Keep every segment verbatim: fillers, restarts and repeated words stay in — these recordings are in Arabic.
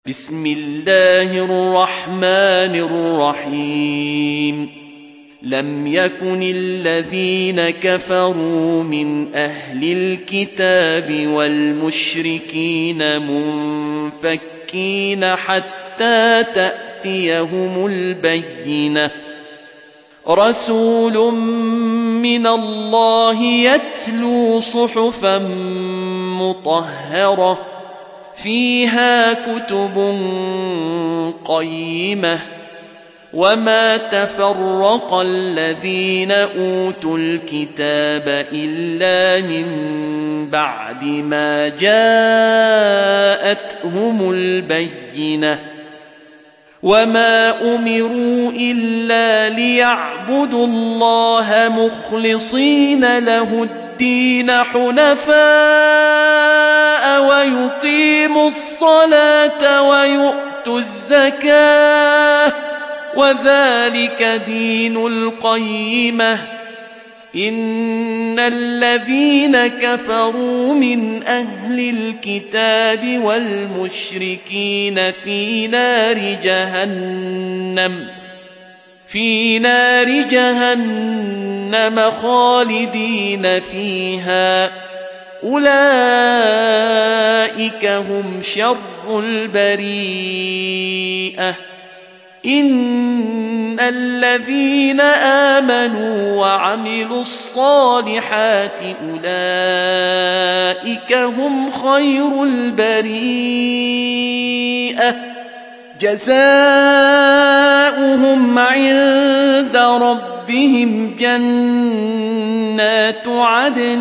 بسم الله الرحمن الرحيم لم يكن الذين كفروا من أهل الكتاب والمشركين منفكين حتى تأتيهم البينة رسول من الله يتلو صحفا مطهرة فيها كتب قيمة وما تفرق الذين أوتوا الكتاب إلا من بعد ما جاءتهم البينة وما أمروا إلا ليعبدوا الله مخلصين له الدين حنفاء ويقيموا الصلاة ويؤتوا الزكاة وذلك دين القيمة إن الذين كفروا من أهل الكتاب والمشركين في نار جهنم في نار جهنم خالدين فيها أولئك هم شر البريئة إن الذين آمنوا وعملوا الصالحات أولئك هم خير البريئة جزاؤهم عند ربهم جنات عدن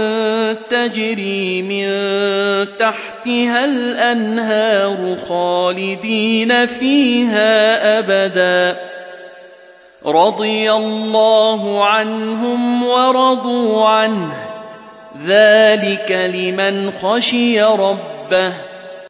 تجري من تحتها الأنهار خالدين فيها أبدا رضي الله عنهم ورضوا عنه ذلك لمن خشي ربه